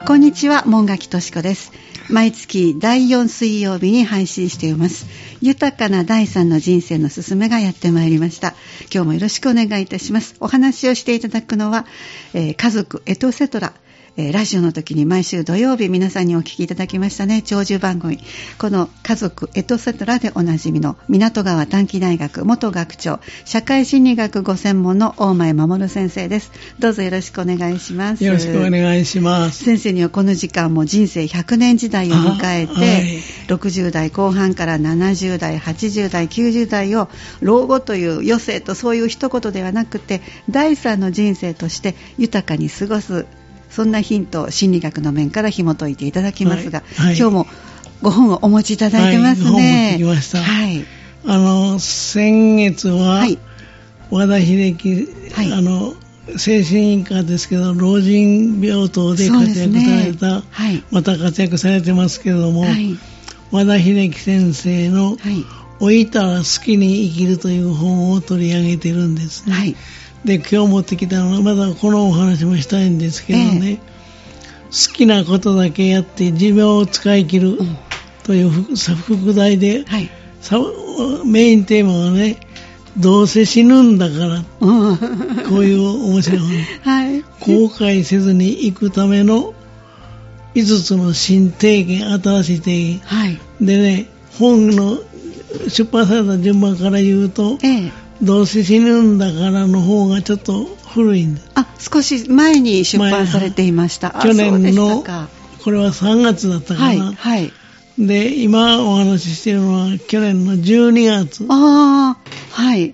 こんにちは、門垣敏子です。毎月第4水曜日に配信しています。豊かな第3の人生のすすめがやってまいりました。今日もよろしくお願いいたします。お話をしていただくのは、家族エトセトラ。ラジオの時に毎週土曜日皆さんにお聞きいただきましたね、長寿番組。この家族エトセトラでおなじみの港川短期大学元学長、社会心理学ご専門の大前守先生です。どうぞよろしくお願いします。 よろしくお願いします。 先生にはこの時間も人生100年時代を迎えて、はい、60代後半から70代、80代、90代を老後という余生とそういう一言ではなくて、第3の人生として豊かに過ごす、そんなヒントを心理学の面から紐解いていただきますが、はいはい、今日もご本をお持ちいただいてますね。 はい、本持ってきました。はい、先月は、はい、和田秀樹、はい、精神科ですけど老人病棟で活躍された、ね、はい、また活躍されてますけども、はい、和田秀樹先生の、はい、老いたら好きに生きるという本を取り上げてるんですね。はい、で今日持ってきたのはまだこのお話もしたいんですけどね、好きなことだけやって寿命を使い切るという副題で、はい、メインテーマはね、どうせ死ぬんだから、こういう面白い本、はい、後悔せずに行くための5つの新提言、新しい提言、はい、でね、本の出版された順番から言うと、どうせ死ぬんだからの方がちょっと古いんです。 少し前に出版されていました。 去年のこれは3月だったかな、はいはい、で今お話ししているのは去年の12月。はい、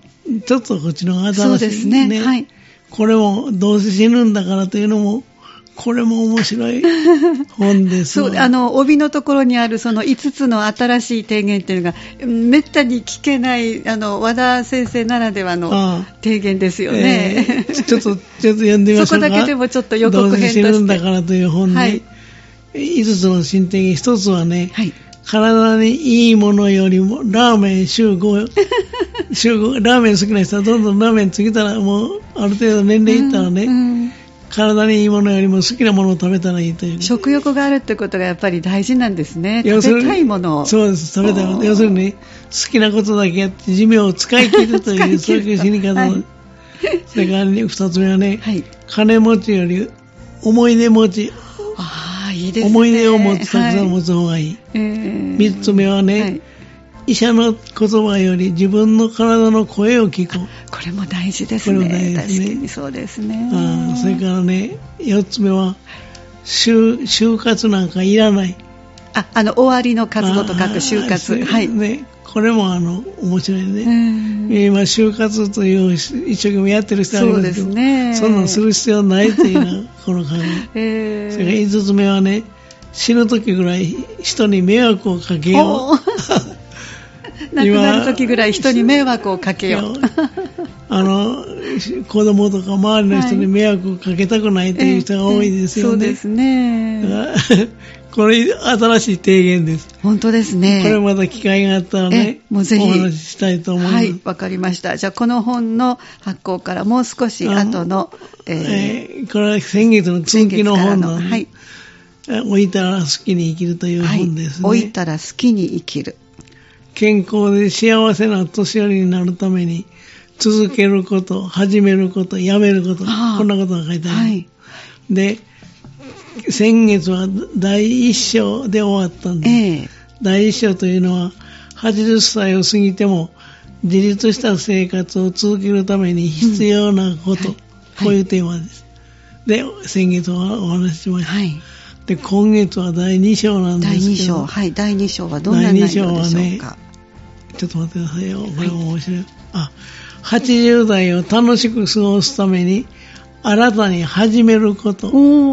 ちょっとこっちの方が新しい、ね、そうですね、はい、これもどうせ死ぬんだからというのもこれも面白い本です。 そう、帯のところにあるその5つの新しい提言というのがめったに聞けない和田先生ならではの提言ですよね。 ちょっと読んでみましょうか。 そこだけでもちょっと予告編として。 どうせ死ぬんだからという本で、はい、5つの新提言、1つはね、はい、体にいいものよりもラーメン週5ラーメン好きな人はどんどんラーメン過ぎたらもうある程度年齢いったらね、体にいいものよりも好きなものを食べたらいいという。 食欲があるってことがやっぱり大事なんですね。食べたいものを。 そうです、食べたいもの。要するに好きなことだけやって寿命を使い切るというそういう死に方の、はい、それから2つ目はね、はい、金持ちより思い出持ち。 いいですね、 思い出をたくさん持つ方がいい。3つ目はね、はい、医者の言葉より自分の体の声を聞く。 これも大事ですね。確かにそうですね。 それからね、4つ目は就活なんかいらない。 終わりの活動と書く就活。はい。 ね、これも面白いね。今就活という一生懸命やってる人はありますけど、そうですね、そんなのする必要ないというのがこの考え。それから5つ目はね、死ぬ時ぐらい人に迷惑をかけよう。 亡くなる時ぐらい人に迷惑をかけよう。 子供とか周りの人に迷惑をかけたくないという人が多いですよね。 そうですね。 これ新しい提言です。 本当ですね。 これまた機会があったらね、もうぜひお話ししたいと思います。はい、 わかりました。じゃあこの本の発行からもう少し後の、これは先月の続きの本なので、はい、老いたら好きに生きるという本ですね。 老いたら好きに生きる。 健康で幸せな年寄りになるために続けること、始めること、やめること、こんなことが書いてある、はい、で先月は第一章で終わったんです、第一章というのは80歳を過ぎても自立した生活を続けるために必要なこと、こういうテーマです。で先月はお話ししました、はい、で今月は第2章なんですけど、 第2章、はい、第2章はどんな内容でしょうか。第2章はね、 ちょっと待ってくださいよ、これも面白い、80代を楽しく過ごすために新たに始めること、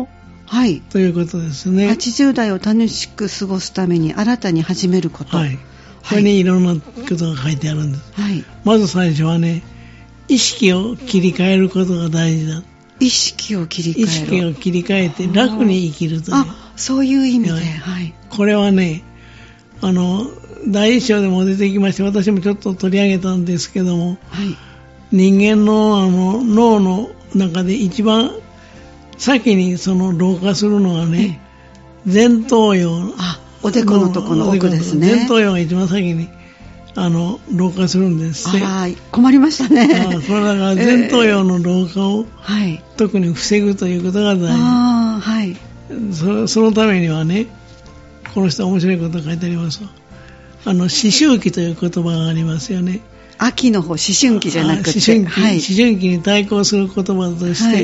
はい、ということですね。 80代を楽しく過ごすために新たに始めること、はい、 これにいろんなことが書いてあるんです、はい、まず最初はね、意識を切り替えることが大事だ。 意識を切り替える。 意識を切り替えて楽に生きるという。 そういう意味で、はい、 これはね、第一章でも出てきまして、私もちょっと取り上げたんですけども、はい、人間の脳の中で一番先にその老化するのはね、 前頭葉。 おでこのとこの奥ですね。 前頭葉が一番先に、老化するんですって。 困りましたね。 これだから前頭葉の老化を、特に防ぐということが大事。そのためにはね、この人は面白いことが書いてあります。思春期という言葉がありますよね。 秋の方、思春期じゃなくて。 思春期に対抗する言葉として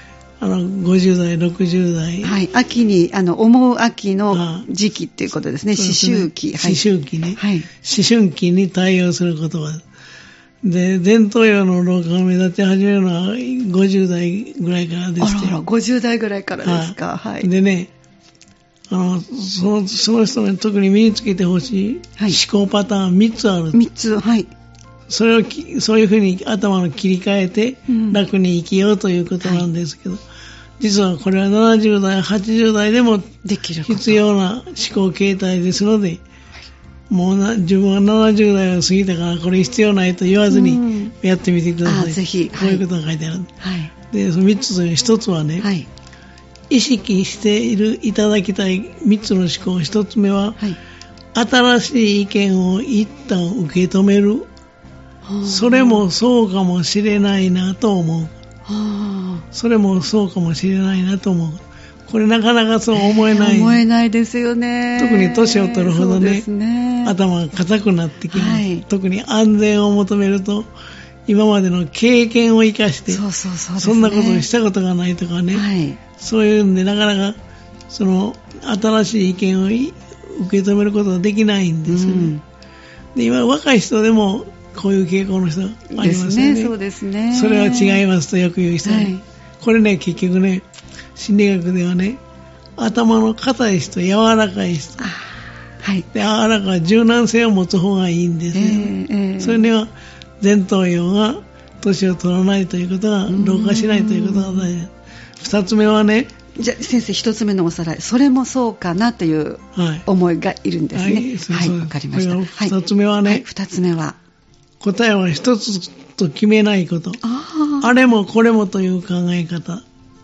、50代、60代。 秋に、思う秋の時期っていうことですね。思春期。 思春期ね。思春期に対応する言葉で、前頭葉の老化が目立ち始めるのは50代ぐらいからですけど。 50代ぐらいからですか。 でね、その人に特に身につけてほしい思考パターン3つある。 3つ、 そういうふうに頭の切り替えて楽に生きようということなんですけど、実はこれは70代、80代でも必要な思考形態ですので、もう自分は70代を過ぎたからこれ必要ないと言わずにやってみてください。 ぜひ。 こういうことが書いてある。で、その3つという1つはね、意識していただきたい3つの思考。1つ目は、新しい意見を一旦受け止める。それもそうかもしれないなと思う。それもそうかもしれないなと思う。これなかなかそう思えない。 思えないですよね。 特に年を取るほどね、頭が硬くなってきます。特に安全を求めると、今までの経験を生かして、そんなことをしたことがないとかね、そういうんでなかなかその新しい意見を受け止めることができないんですよね。で、今若い人でもこういう傾向の人ありますよね。 そうですね。 それは違いますとよく言う人、これね、結局ね、心理学ではね、頭の硬い人、柔らかい人、で柔らかい柔軟性を持つ方がいいんですよ。それには前頭葉が年を取らないということが、老化しないということが大事。二つ目はね、 じゃあ先生、一つ目のおさらい、それもそうかなという思いがいるんですね。わかりました。 二つ目はね、 二つ目は答えは一つと決めないこと。あれもこれもという考え方。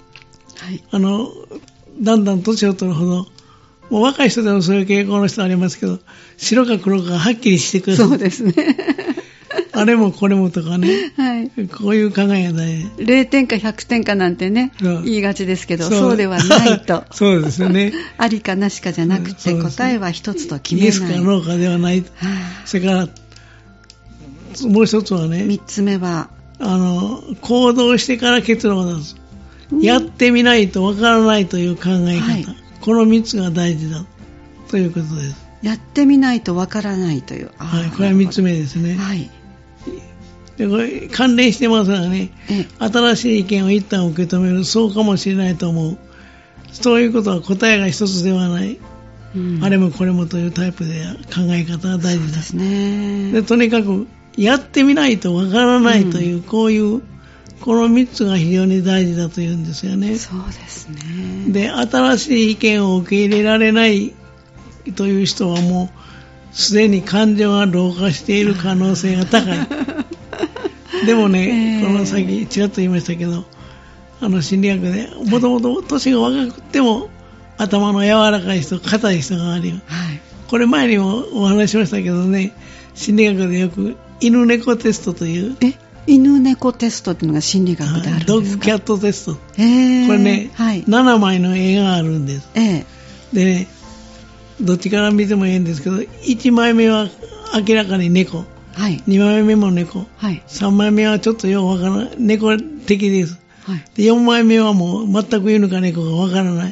だんだん年を取るほど、もう若い人でもそういう傾向の人ありますけど、白か黒かはっきりしてください。 そうですね。 あれもこれもとかね、こういう考えが大事。 0点か100点かなんてね、言いがちですけど、そうではないと。 そうですよね。 ありかなしかじゃなくて、答えは一つと決めない。 イエスかノーかではない。それからもう一つはね、 3つ目は行動してから結論を出す。やってみないとわからないという考え方、この3つが大事だということです。 やってみないとわからないという、 これは3つ目ですね。でこれ関連してますがね、新しい意見を一旦受け止める、そうかもしれないと思う。そういうことは答えが一つではない、あれもこれもというタイプで考え方が大事ですね。でとにかくやってみないとわからないという、この3つが非常に大事だというんですよね。 そうですね。 で、新しい意見を受け入れられないという人はもうすでに感情が老化している可能性が高い。でもね、この先ちらっと言いましたけど、心理学でもともと年が若くても頭の柔らかい人、硬い人があるよ。これ前にもお話ししましたけどね、心理学でよく犬猫テストという、 犬猫テストっていうのが心理学であるんですか？ ドッグキャットテスト。これね、7枚の絵があるんです。でね、どっちから見てもいいんですけど、1枚目は明らかに猫、2枚目も猫、3枚目はちょっとようわからない、猫的です。で4枚目はもう全く犬か猫かわからない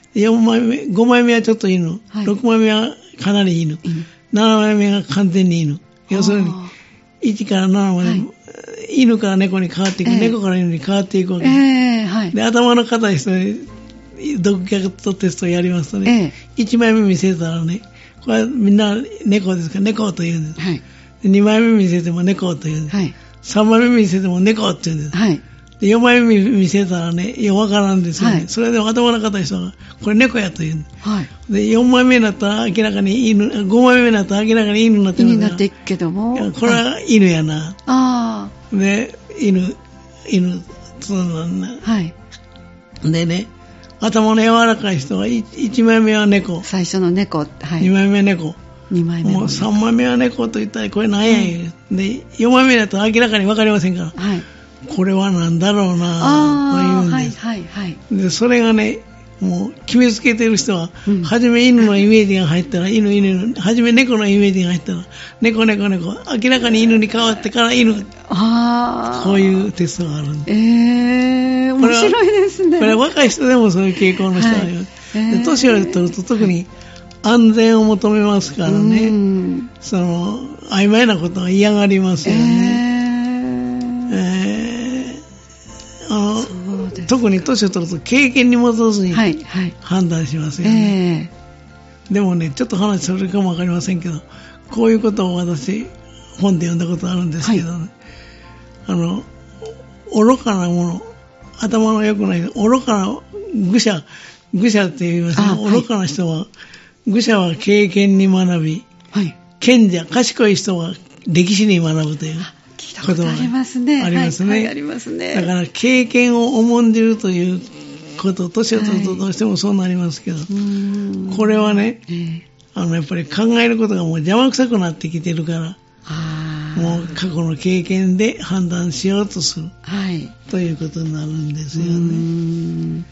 。5枚目はちょっと犬、6枚目はかなり犬、7枚目が完全に犬。要するに1から7まで、犬から猫に変わっていく、猫から犬に変わっていくわけです。で、頭の硬い人にドッグキャットテストをやりますとね、1枚目見せたらね、これはみんな猫ですから猫と言うんです。2枚目見せても猫と言うんです。3枚目見せても猫って言うんです。で4枚目見せたらね、よくわからんですよね。それでも頭の硬い人がこれ猫やと言うんです。で4枚目になったら明らかに犬、5枚目になったら明らかに犬になってますから。犬になっていくけども、これは犬やな。で犬そうなんだ。でね、 頭の柔らかい人は1枚目は猫、 最初の猫、はい、 2枚目は猫、 2枚目もう3枚目は猫と言ったらこれ何や言う、で4枚目だと明らかに分かりませんから、はい、これは何だろうなと言うんです、はいはいはい、でそれがねもう決めつけてる人は、初め犬のイメージが入ったら犬、初め猫のイメージが入ったら猫、明らかに犬に変わってから犬、こういうテストがあるんで、 面白いですね。 これは若い人でもそういう傾向の人があります、はい、で年を取ると特に安全を求めますからね、その曖昧なことは嫌がりますよね。特に年を取ると経験に基づいて判断しますよね、でもねちょっと話それかもわかりませんけど、こういうことを私本で読んだことあるんですけどね、はい、愚かなもの、頭の良くない愚かな愚者って言いますね、愚かな人は、愚者は経験に学び、はい、賢者賢い人は歴史に学ぶということがありますね。ありますね。はいはい、ありますね。だから経験を重んじるということ、年を取るとどうしてもそうなりますけど、これはね、やっぱり考えることがもう邪魔くさくなってきてるから、もう過去の経験で判断しようとする、はい、ということになるんですよね。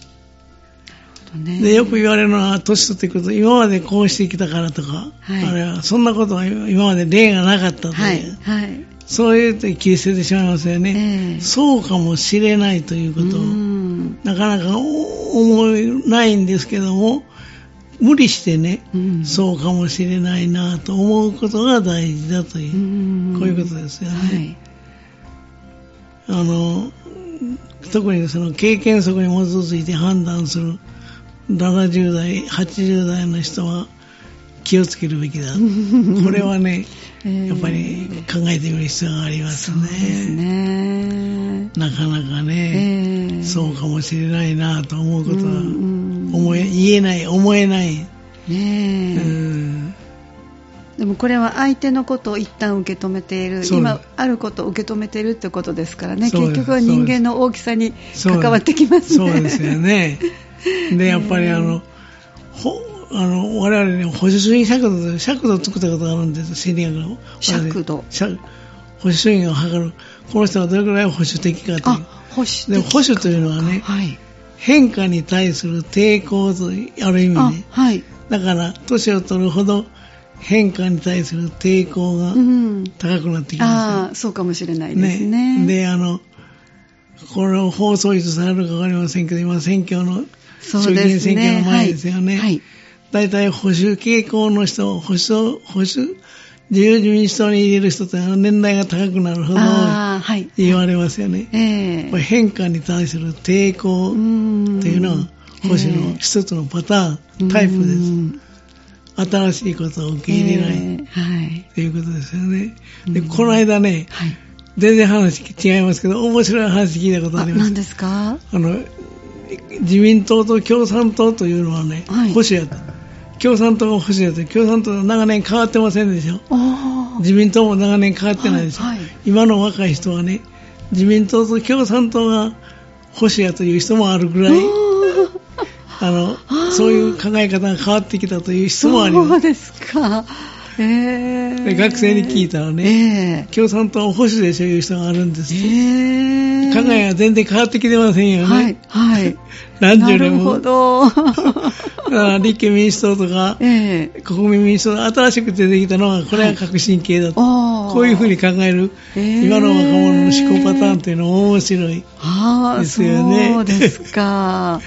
でよく言われるのは年取ってくると今までこうしてきたからとか、はい、あれはそんなことは今まで例がなかったという、はいはい、そういうと切り捨ててしまいますよね、そうかもしれないということをなかなか思えないんですけども、無理してね、そうかもしれないなと思うことが大事だという、こういうことですよね、はい、特にその経験則に基づいて判断する70代、80代の人は気をつけるべきだ。これはね、やっぱり考えてみる必要がありますね。そうですね。なかなかね、そうかもしれないなと思うことは言えない、思えない。ねでもこれは相手のことを一旦受け止めている、今あることを受け止めているってことですからね、結局は人間の大きさに関わってきますね。 そうですよね。でやっぱり我々ね保守主義尺度を作ったことがあるんです、心理学の尺度、 保守主義を測る、この人はどれくらい保守的かという。で保守というのはね、はい、変化に対する抵抗とある意味ね、はい、だから年を取るほど変化に対する抵抗が高くなってきます、 そうかもしれないですね。 でこれを放送いつされるか分かりませんけど、今選挙の衆議院選挙の前ですよね。はいはい、だいたい保守傾向の人、保守自由民主党に入れる人というのは年代が高くなるほど言われますよね。変化に対する抵抗というのは保守の一つのパターン、タイプです。新しいことを受け入れないということですよね。でこの間ね、全然話違いますけど面白い話聞いたことあります。 何ですか？ 自民党と共産党というのはね、保守やった。共産党が保守やった。共産党は長年変わってませんでしょ。自民党も長年変わってないでしょ。今の若い人はね、自民党と共産党が保守やという人もあるぐらい、そういう考え方が変わってきたという人もあります。 そうですか。 で学生に聞いたらね、共産党は保守でしょいう人があるんです、考えが全然変わってきてませんよね。はい。何十年も。なるほど。立憲民主党とか、国民民主党、新しく出てきたのはこれは革新系だと、こういうふうに考える、今の若者の思考パターンというのは面白いですよね。 そうですか。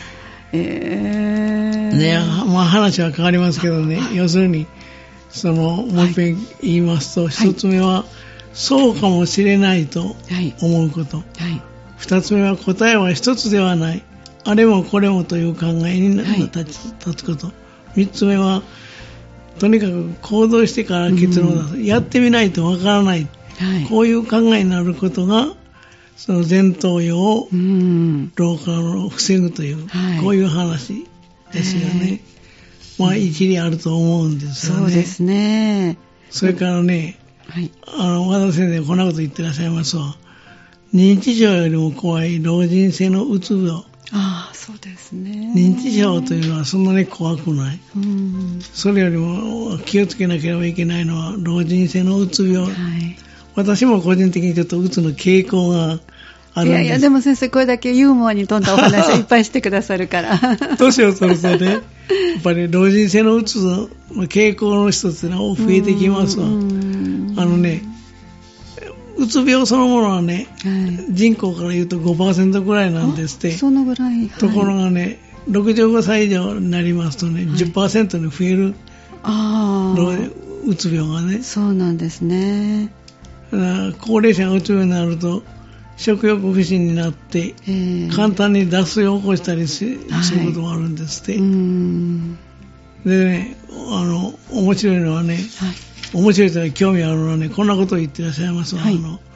ね、話は変わりますけどね、要するにもう一遍言いますと、一つ目はそうかもしれないと思うこと、二つ目は答えは一つではない、あれもこれもという考えに立つこと、三つ目はとにかく行動してから結論を出す、やってみないとわからない、こういう考えになることがその前頭葉を老化を防ぐという、こういう話ですよね。一理あると思うんですよね。 そうですね。 それからね、和田先生こんなこと言ってらっしゃいますわ。認知症よりも怖い老人性のうつ病。 ああ、そうですね。 認知症というのはそんなに怖くない。それよりも気をつけなければいけないのは老人性のうつ病。私も個人的にちょっとうつの傾向があるんです。 いやでも先生、これだけユーモアに富んだお話をいっぱいしてくださるから。 年を取るとね、やっぱり老人性のうつの傾向の一つが増えてきますわ。うつ病そのものはね、人口から言うと 5% ぐらいなんですって。 そのぐらい。 ところがね、65歳以上になりますとね、10% に増える。うつ病がね。 そうなんですね。 高齢者がうつ病になると食欲不振になって、簡単に脱水を起こしたりすることもあるんですって。でね、面白いのはね、面白いというか興味あるのはね、こんなことを言ってらっしゃいますわ。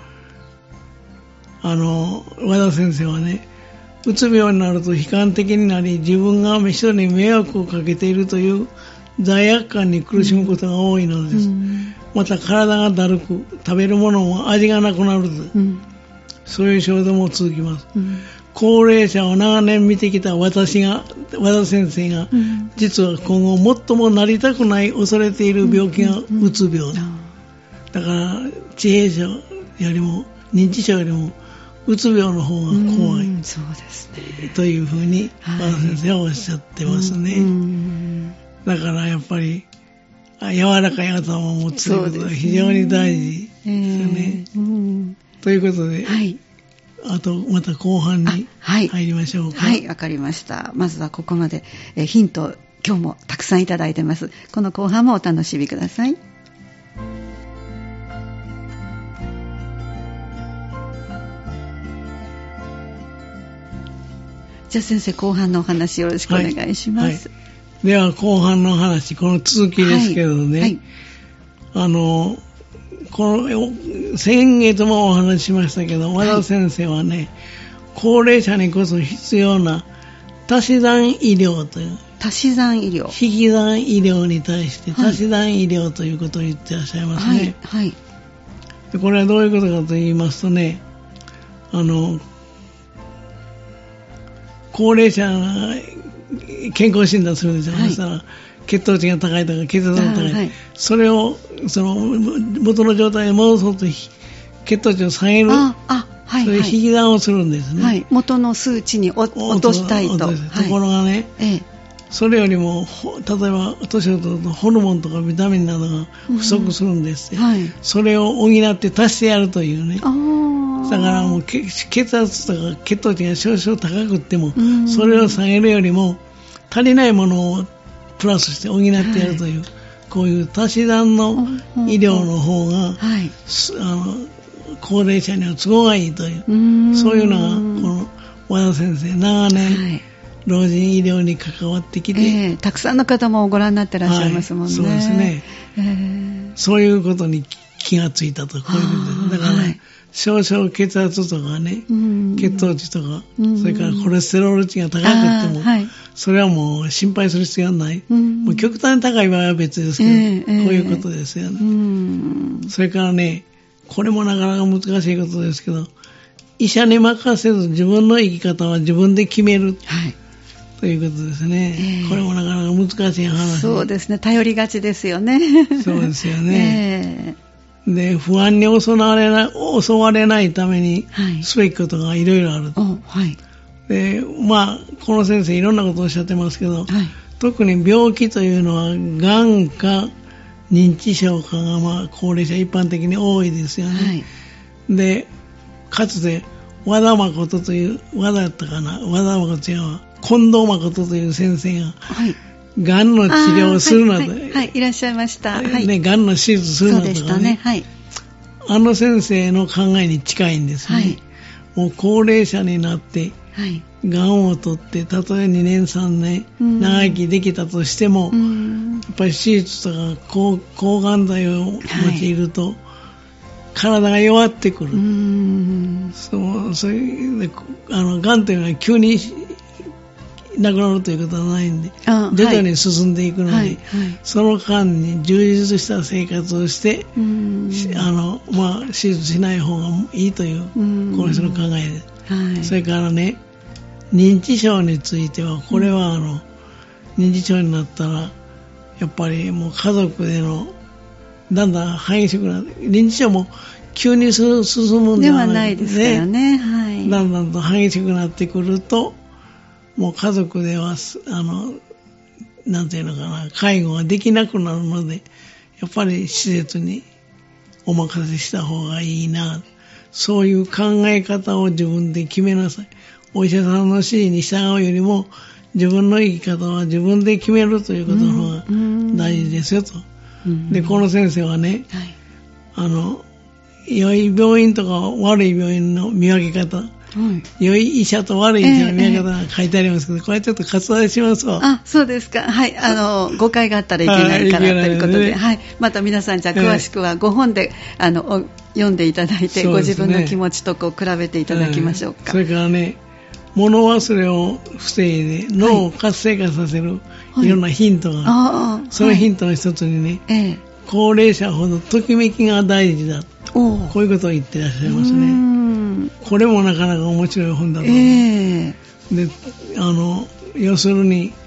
和田先生はね、うつ病になると悲観的になり、自分が人に迷惑をかけているという罪悪感に苦しむことが多いのです。また体がだるく、食べるものも味がなくなると、そういう症状も続きます。高齢者を長年見てきた和田先生が、実は今後最もなりたくない恐れている病気がうつ病だ。だから自閉症よりも認知症よりもうつ病の方が怖い、 そうですね、 というふうに和田先生はおっしゃってますね。だからやっぱり柔らかい頭を持つということが非常に大事ですよね。ということで、あとまた後半に入りましょうか。 はい、わかりました。まずはここまで、ヒント今日もたくさんいただいてます。この後半もお楽しみください。じゃあ先生、後半のお話よろしくお願いします。 では後半の話、この続きですけどね、この先月もお話ししましたけど、和田先生はね、高齢者にこそ必要な足し算医療という、 足し算医療、 引き算医療に対して足し算医療ということを言ってらっしゃいますね。でこれはどういうことかと言いますとね、高齢者が健康診断するんですよ。そしたら血糖値が高いとか血圧が高い、それをその元の状態に戻そうと血糖値を下げる、そういう引き算をするんですね。 元の数値に落としたいと。ところがね、それよりも例えば年を取るとホルモンとかビタミンなどが不足するんですって、それを補って足してやるというね。だからもう血圧とか血糖値が少々高くっても、それを下げるよりも足りないものをプラスして補ってやるという、こういう足し算の医療の方が、高齢者には都合がいいという、そういうのがこの和田先生長年、老人医療に関わってきて、 たくさんの方もご覧になってらっしゃいますもんね。 そうですね、そういうことに気がついたと、こういうことです。だから、少々血圧とかね、血糖値とか、それからコレステロール値が高くっても、それはもう心配する必要はない。もう極端に高い場合は別ですけど、こういうことですよね。それからね、これもなかなか難しいことですけど、医者に任せず自分の生き方は自分で決める、ということですね。これもなかなか難しい話。 そうですね、頼りがちですよね。 そうですよね。で、不安に襲われないためにすべきことがいろいろある。で、この先生いろんなことをおっしゃってますけど、特に病気というのはがんか認知症かが高齢者一般的に多いですよね。で、かつて和田誠という、和田やったかな、和田誠違うわ、近藤誠という先生が、がんの治療をするなど、 いらっしゃいました。 がんの手術するなどとかね、あの先生の考えに近いんですね。もう高齢者になって、がんを取って、たとえ2年3年長生きできたとしても、やっぱり手術とか抗がん剤を用いると、体が弱ってくる。そういうがんというのは急になくなるということはないんで、徐々に進んでいくので、その間に充実した生活をして、手術しない方がいいという、この人の考えです。それからね、 認知症については、これは認知症になったら、やっぱりもう家族での、だんだん激しくなる。認知症も急に進むんではないですからね。はい。 だんだんと激しくなってくると、もう家族では、なんていうのかな、介護ができなくなるので、やっぱり施設にお任せした方がいいな。そういう考え方を自分で決めなさい。お医者さんの指示に従うよりも、自分の生き方は自分で決めるということの方が大事ですよと。で、この先生はね、はい、良い病院とか悪い病院の見分け方、良い医者と悪い医者の見分け方が書いてありますけど、これちょっと割愛しますわ。 あ、そうですか。はい。誤解があったらいけないからということで、はい。また皆さん、じゃあ詳しくはご本で、読んでいただいて、ご自分の気持ちとこう比べていただきましょうか。 それからね、物忘れを防いで脳を活性化させるいろんなヒントがある。そのヒントの一つにね、高齢者ほどときめきが大事だ。こういうことを言ってらっしゃいますね。これもなかなか面白い本だと思う。で、要するに、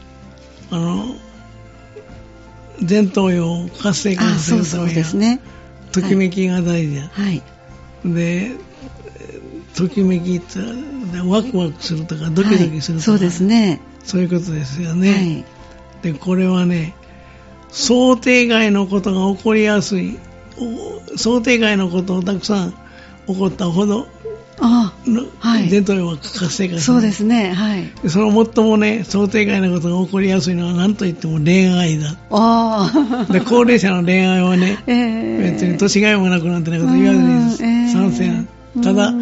前頭葉を活性化させるためには、ときめきが大事だ。はい、で、ときめきってワクワクするとかドキドキするとか、 そうですね。 そういうことですよね。で、これはね、想定外のことが起こりやすい。想定外のことをたくさん起こったほど、前頭葉は活性化する。 そうですね。はい。 その最もね、想定外のことが起こりやすいのは何と言っても恋愛だ。で、高齢者の恋愛はね、別に年がいもなくなんてなこと言わずに賛成なんです。ただ、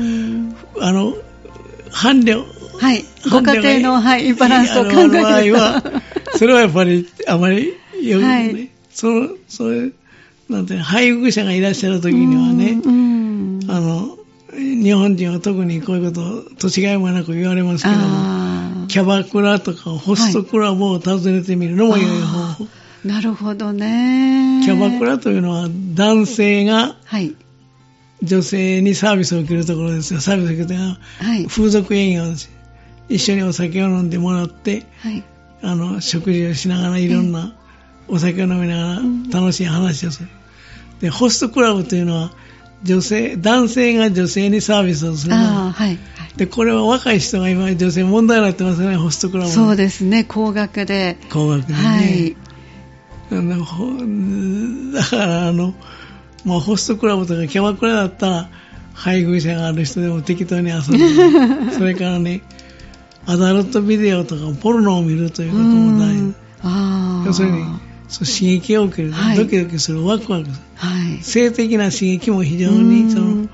伴侶、 はい、ご家庭の、はい、バランスを考える場合は、 それはやっぱりあまりよくね、そういう、なんて配偶者がいらっしゃるときにはね、日本人は特にこういうことを年がいもなく言われますけども、キャバクラとかホストクラブを訪ねてみるのも良い方法。 なるほどね。 キャバクラというのは男性が、女性にサービスを受けるところですよ。サービスを受けるというのは、風俗営業です。一緒にお酒を飲んでもらって、食事をしながらいろんなお酒を飲みながら楽しい話をする。で、ホストクラブというのは男性が女性にサービスをする。で、これは若い人が今女性問題になってますね、ホストクラブ。 そうですね、高額で。 高額でね。だからホストクラブとかキャバクラだったら配偶者がある人でも適当に遊んでそれからね、アダルトビデオとかポルノを見るということも大事。要するに刺激を受ける、ドキドキする、ワクワクする、性的な刺激も非常に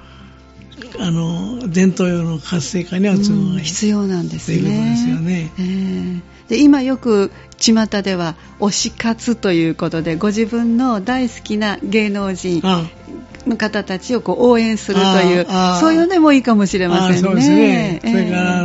前頭葉の活性化には必要なんですね。 ということですよね。 で、今よく巷では推し活ということで、ご自分の大好きな芸能人の方たちをこう応援するという、そういうのもいいかもしれませんね。 そうですね。それから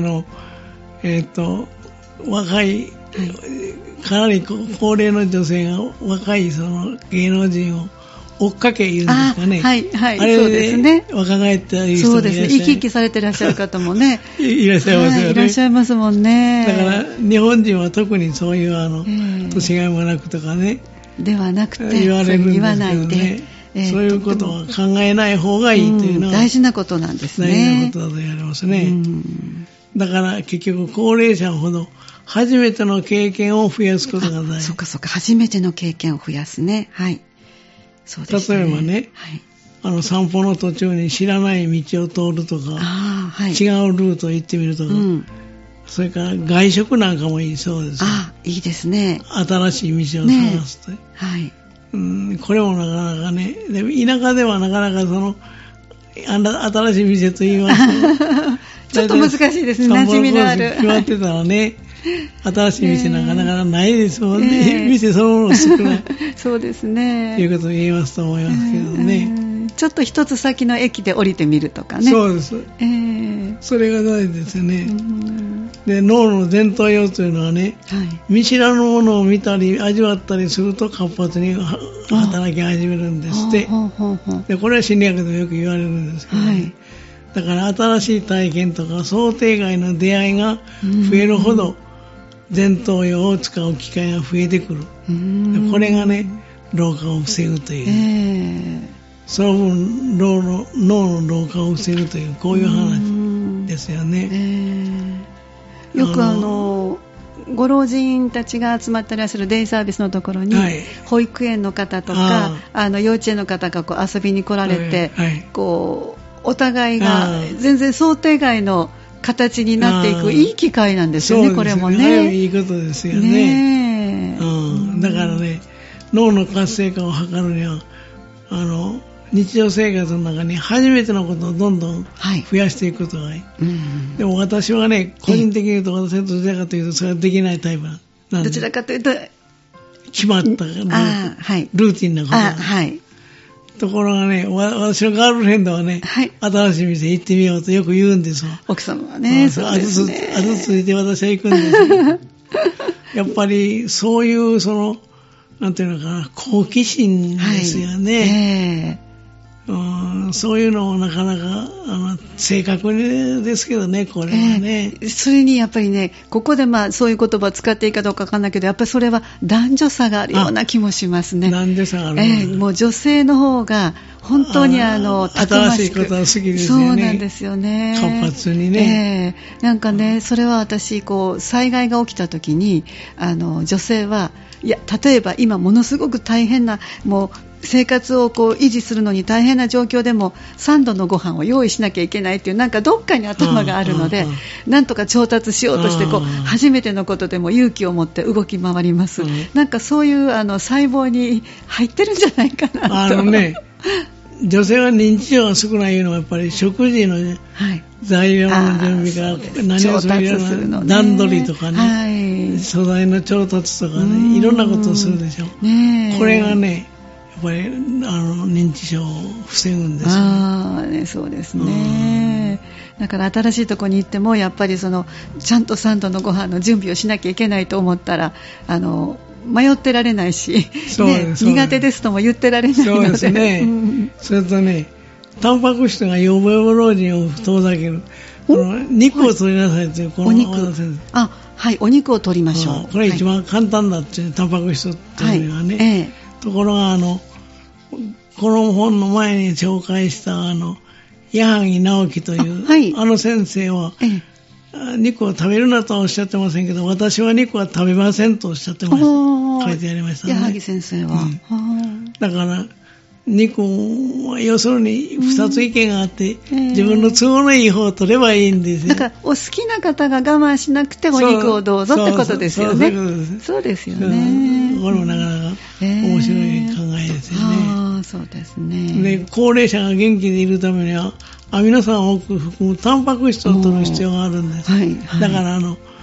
若い、かなり高齢の女性が若いその芸能人を追っかけ言うんですかね。あれで若返ったり人もいらっしゃる。そうですね。生き生きされていらっしゃる方もね。 いらっしゃいますよね。 いらっしゃいますもんね。 だから日本人は特にそういう年がいもなくとかね。 ではなくて、 言われるんですけどね。そういうことは考えない方がいいというのは大事なことなんですね。 大事なことだと言われますね。だから結局高齢者ほど初めての経験を増やすことが大事。 そうかそうか、初めての経験を増やすね。はい。そうですね。 例えばね、散歩の途中に知らない道を通るとか、違うルートを行ってみるとか、それから外食なんかもいいそうです。 いいですね。 新しい道を探すと。これもなかなかね、でも田舎ではなかなか新しい店と言いますとちょっと難しいですね、馴染みのある。 決まってたらね、新しい店なんかなかなかないですもんね。店そのもの少ない。 そうですね。 ということを言いますと思いますけどね。 ちょっと一つ先の駅で降りてみるとかね。 そうです。それが大事ですよね。で、脳の前頭葉というのはね、見知らぬものを見たり味わったりすると活発に働き始めるんですって。で、これは心理学でもよく言われるんですけどね。 だから新しい体験とか想定外の出会いが増えるほど前頭葉を使う機会が増えてくる。これがね、老化を防ぐという、その分脳の老化を防ぐという、こういう話ですよね。 よくご老人たちが集まってらっしゃるデイサービスのところに、保育園の方とか幼稚園の方がこう遊びに来られて、こうお互いが全然想定外の形になっていくいい機会なんですよね、これもね。 いいことですよね。だからね、脳の活性化を図るには日常生活の中に初めてのことをどんどん増やしていくことがいい。でも私はね、個人的に言うと私はどちらかというとそれはできないタイプなんで。 どちらかというと決まったルーティンなこと、ところがね、私のガールフレンドはね、新しい店行ってみようとよく言うんですわ。 奥様はね、そうですね。 後ついて私は行くんですやっぱりそういうなんていうのかな、好奇心ですよね。そういうのもなかなか正確ですけどね、これはね。 それにやっぱりね、ここでそういう言葉を使っていいかどうかわかんないけど、やっぱりそれは男女差があるような気もしますね。 男女差がある、 もう女性の方が本当にたくましく、 新しいことは好きですよね。 そうなんですよね。 活発にね。 なんかね、それは私災害が起きた時に女性はいや、例えば今ものすごく大変なもう生活を維持するのに大変な状況でも3度のご飯を用意しなきゃいけないっていう、なんかどっかに頭があるので、なんとか調達しようとして初めてのことでも勇気を持って動き回ります。なんかそういう細胞に入ってるんじゃないかなと。 女性は認知症が少ないのはやっぱり食事の、材料の準備から何をするの段取りとかね、素材の調達とかね、いろんなことをするでしょ。これがね、やっぱり認知症を防ぐんですよ。 そうですね。だから新しいところに行ってもやっぱりちゃんと3度のご飯の準備をしなきゃいけないと思ったら迷ってられないし、苦手ですとも言ってられないので。 そうですね。それとね、タンパク質がヨボヨボ老人を遠ざける肉を取りなさいという、 お肉、お肉を取りましょう。 これ一番簡単だっていう、タンパク質っていうのはね。ところがこの本の前に紹介した矢作直樹という先生は、肉を食べるなとはおっしゃってませんけど、私は肉は食べませんとおっしゃってました。書いてありましたね。 矢作先生は、 だから肉は要するに2つ意見があって、自分の都合のいい方を取ればいいんですよ。 だからお好きな方が我慢しなくてお肉をどうぞってことですよね。そうですよね。 これもなかなか面白い考えですよね。 そうですね。 で、高齢者が元気でいるためにはアミノ酸を多く含むタンパク質を取る必要があるんです。だから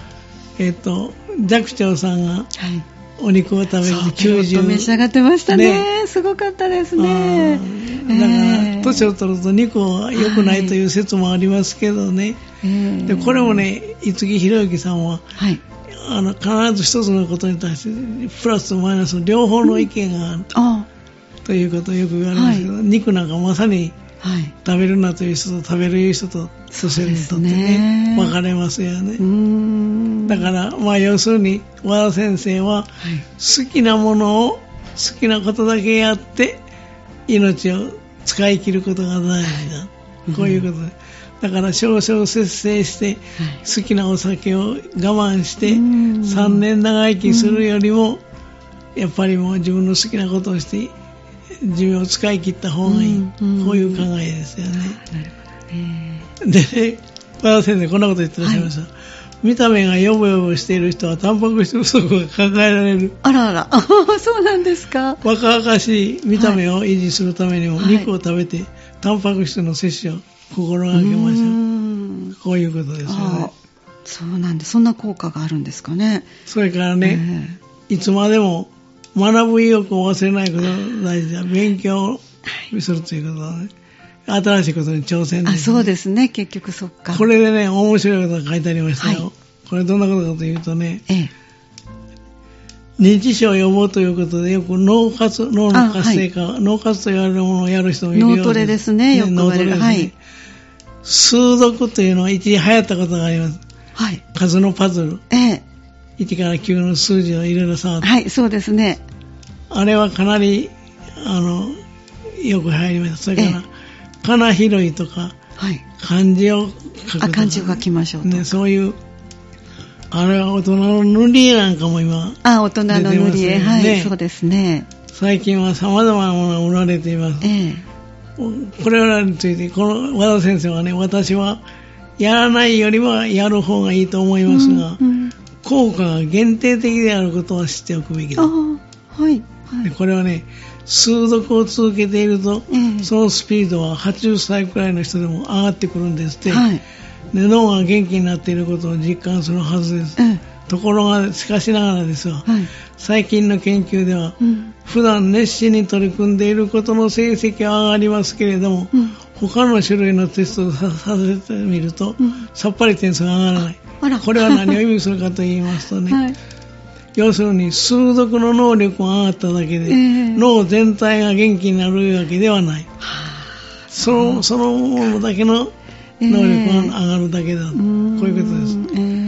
寂聴さんがお肉を食べて 90召し上がってましたね。すごかったですね。 だから年を取ると肉は良くないという説もありますけどね。でこれもね、五木ひろゆきさんは、必ず一つのことに対してプラスとマイナス両方の意見があるということをよく言われますけど、肉なんかまさに食べるなという人と食べる人と女性にとってね、分かれますよね。だから要するに和田先生は、好きなものを好きなことだけやって命を使い切ることが大事だ、こういうことで、だから少々節制して好きなお酒を我慢して3年長生きするよりも、やっぱりもう自分の好きなことをして寿命を使い切った方がいい、こういう考えですよね。でね、和田先生こんなこと言ってらっしゃいました。見た目がヨボヨボしている人はタンパク質不足が考えられる。 あらあらそうなんですか。 若々しい見た目を維持するためにも、肉を食べてタンパク質の摂取を心がけましょう。こういうことですよね。 そうなんで、そんな効果があるんですかね。 それからね、いつまでも学ぶ意欲を忘れないことが大事だ。勉強するということはね、新しいことに挑戦です、ね。 そうですね、結局そっか。 これでね、面白いことが書いてありましたよ。これどんなことかというとね、認知症予防ということでよく脳の活性化、脳活と言われるものをやる人もいるようです。 脳トレですね、よく言われる。 数読というのが一時流行ったことがあります。 はい。 数のパズル。1から9の数字をいろいろ触って。 はい、そうですね。 あれはかなり、よく入りました。それから、かな拾いとか、はい、漢字を書くとか。 漢字を書きましょうと。 ね、そういう、あれは大人の塗り絵なんかも今、 大人の塗り絵、はい、そうですね。 最近は様々なものが売られています。これらについて、この和田先生はね、私は、やらないよりはやる方がいいと思いますが、効果が限定的であることは知っておくべきだ。はい。でこれはね、数読を続けていると、そのスピードは80歳くらいの人でも上がってくるんですって、で脳が元気になっていることを実感するはずです。ところが、しかしながらですが、最近の研究では、普段熱心に取り組んでいることの成績は上がりますけれども、他の種類のテストをさせてみると、さっぱり点数が上がらない。これは何を意味するかと言いますとね、要するに数読の能力が上がっただけで、脳全体が元気になるわけではない。そのものだけの能力が上がるだけだ。こういうことです。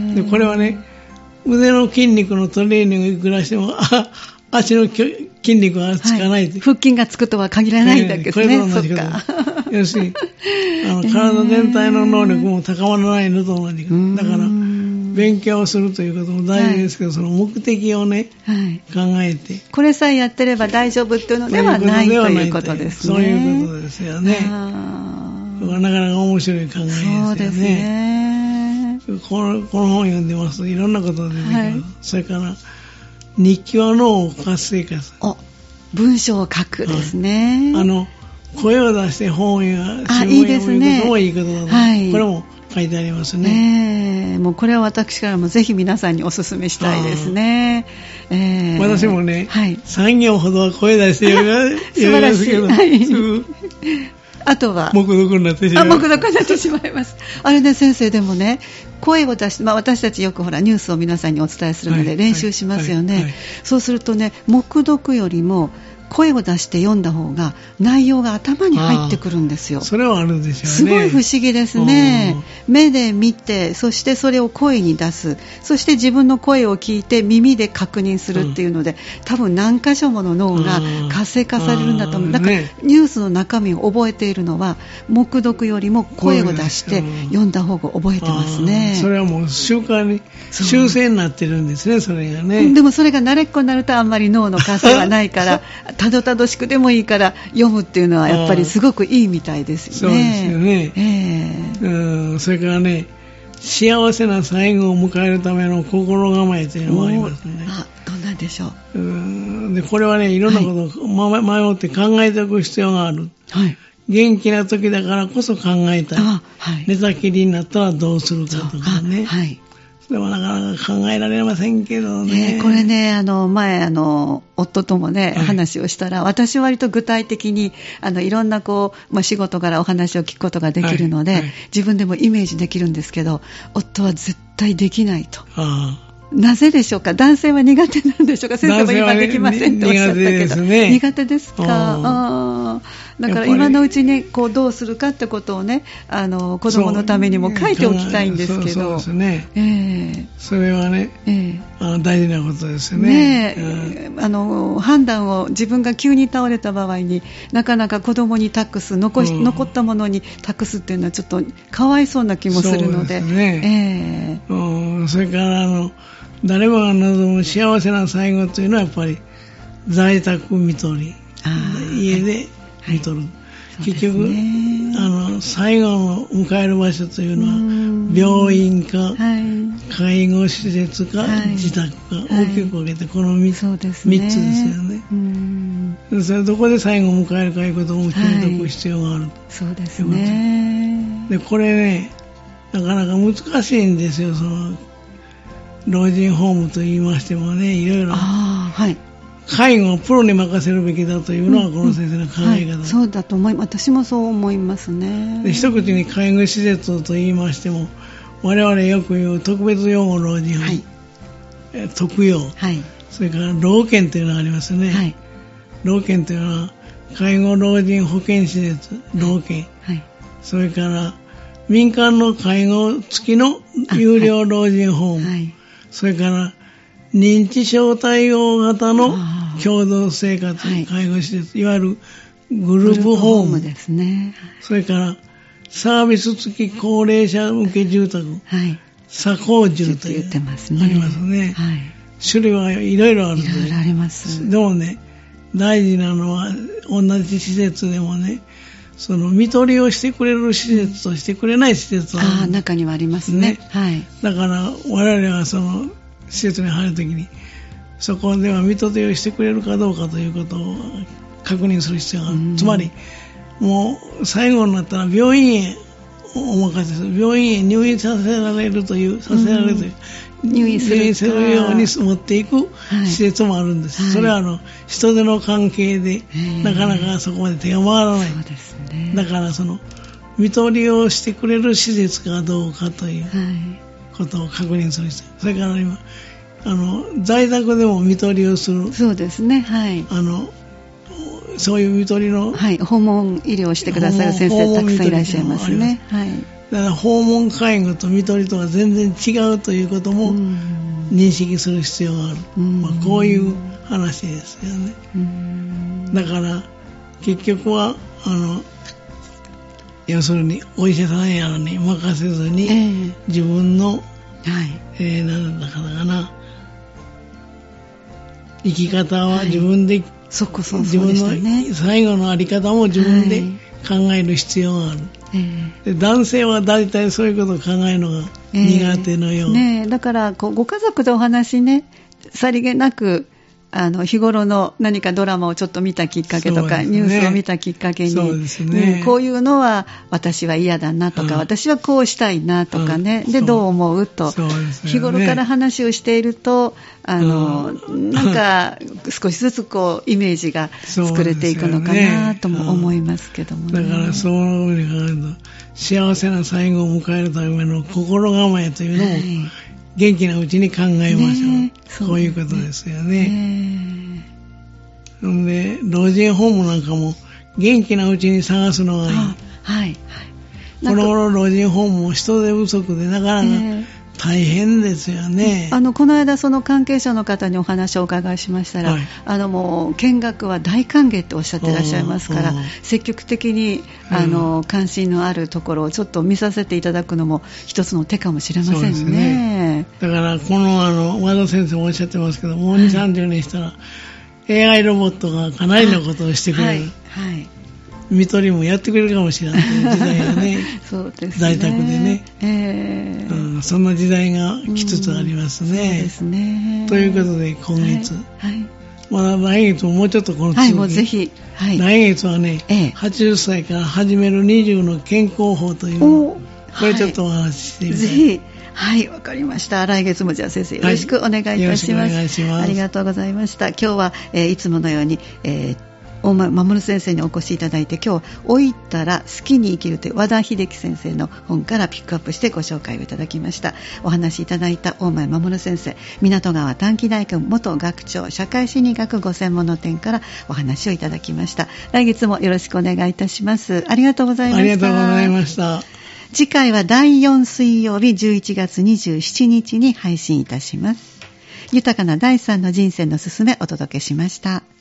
でこれはね、腕の筋肉のトレーニングいくらしても、足の筋肉がつかない、 腹筋がつくとは限らないんだけどね。 これと同じこと。要するに、体全体の能力も高まらないのと同じこと。だから、勉強するということも大事ですけど、その目的をね、考えて。 これさえやってれば大丈夫っていうのではないということですね。 そういうことですよね。なかなか面白い考えですよね。そうですね。この本を読んでますといろんなことが出てきます。それから、日記は脳を活性化する。 文章を書くですね。 声を出して本や新聞を読むこともいいことだと。これも書いてありますね。 もうこれは私からもぜひ皆さんにお勧めしたいですね。 私もね、3行ほどは声出して読みますけど、 あとは黙読になってしまいます。 黙読になってしまいます。あれね、先生でもね、声を出して、私たちよくほらニュースを皆さんにお伝えするので練習しますよね。そうするとね、黙読よりも声を出して読んだ方が内容が頭に入ってくるんですよ。 それはあるでしょうね。 すごい不思議ですね。目で見て、そしてそれを声に出す、そして自分の声を聞いて耳で確認するっていうので、多分何箇所もの脳が活性化されるんだと思う。だからニュースの中身を覚えているのは黙読よりも声を出して読んだ方が覚えてますね。 それはもう習慣に修正になってるんですね、それがね。 でもそれが慣れっこになるとあんまり脳の活性がないからたどたどしくでもいいから読むっていうのはやっぱりすごくいいみたいですよね。 そうですよね。それからね、幸せな最後を迎えるための心構えというのもありますね。 どんなんでしょう。 でこれはね、いろんなことを迷って考えておく必要がある。元気な時だからこそ考えたい。寝たきりになったらどうするかとかね。でもなかなか考えられませんけどね。 これね、前、夫ともね、話をしたら、私は割と具体的に、いろんな仕事からお話を聞くことができるので、自分でもイメージできるんですけど、夫は絶対できないと。なぜでしょうか。男性は苦手なんでしょうか。先生も今できませんっておっしゃったけど。苦手ですか。だから今のうちにどうするかってことをね、子供のためにも書いておきたいんですけど。 そうですね。それはね、大事なことですよね。 判断を自分が急に倒れた場合になかなか子供に託す、残ったものに託すっていうのはちょっとかわいそうな気もするので。 それから誰もが望む幸せな最後というのはやっぱり在宅看取り、家で見とる。結局最後の迎える場所というのは病院か、介護施設か、自宅か、大きく分けてこの3つですよね。それどこで最後を迎えるかということも決めておく必要がある。 そうですね。 でこれね、なかなか難しいんですよ。老人ホームと言いましてもね、いろいろ介護をプロに任せるべきだというのはこの先生の考え方。 そうだと思います。私もそう思いますね。 で一口に介護施設と言いましても、我々よく言う特別養護老人ホーム、特養、それから老健というのがありますね。老健というのは介護老人保健施設、老健、それから民間の介護付きの有料老人ホーム、はい、それから認知症対応型の共同生活介護施設、いわゆるグループホームですね。 それからサービス付き高齢者向け住宅、はい、社交住という、ありますね。はい、種類はいろいろあるんで。 いろいろあります。 でもね、大事なのは同じ施設でもね、その看取りをしてくれる施設としてくれない施設はある、 中にはありますね。はい。 だから我々はその施設に入るときに、そこでは看取りをしてくれるかどうかということを確認する必要がある。つまりもう最後になったら病院へお任せする、病院へ入院させられるという、入院するように持っていく施設もあるんです。はい、それは人手の関係でなかなかそこまで手が回らない。そうですね。だからその看取りをしてくれる施設かどうかということを確認する必要。それから今在宅でも看取りをする。 そうですね。はい。 そういう看取りの、 はい、訪問医療をしてくださる先生たくさんいらっしゃいますね。はい。 だから訪問介護と看取りとは全然違うということも認識する必要がある。こういう話ですよね。だから結局は要するにお医者さんやのに任せずに、自分の、なんだからかな、生き方は自分で、自分の最後のあり方も自分で考える必要がある。で男性は大体そういうことを考えるのが苦手のよう、 だからご家族でお話ね、さりげなく日頃の何かドラマをちょっと見たきっかけとか、ニュースを見たきっかけに、こういうのは私は嫌だなとか、私はこうしたいなとかね、でどう思うと、日頃から話をしているとなんか少しずつこうイメージが作れていくのかなとも思いますけども、 だからそういうふうに考えると、幸せな最後を迎えるための心構えというのも、元気なうちに考えましょう。こういうことですよね。で、老人ホームなんかも元気なうちに探すのがいい。はい。この頃老人ホームも人手不足でなかなか大変ですよね。 この間その関係者の方にお話をお伺いしましたら、もう見学は大歓迎っておっしゃってらっしゃいますから、積極的に関心のあるところをちょっと見させていただくのも一つの手かもしれませんね。 だからこの和田先生もおっしゃってますけど、もう2、30年したら AI ロボットがかなりのことをしてくれる。看取りもやってくれるかもしれない時代がね。 そうですね。 在宅でね、そんな時代が来つつありますね。そうですね。ということで今月、まだ来月ももうちょっとこの続き、 もうぜひ、 来月はね、80歳から始める20の健康法というのを、これちょっとお話ししてみたい。ぜひ、 わかりました。来月もじゃあ先生よろしくお願いいたします。よろしくお願いします。ありがとうございました。今日は、いつものように、大前守先生にお越しいただいて、今日老いたら好きに生きるという和田秀樹先生の本からピックアップしてご紹介をいただきました。お話しいただいた大前守先生、港川短期大学元学長、社会心理学ご専門の点からお話をいただきました。来月もよろしくお願いいたします。ありがとうございました。 ありがとうございました。 次回は第4水曜日11月27日に配信いたします。豊かな第3の人生のすすめお届けしました。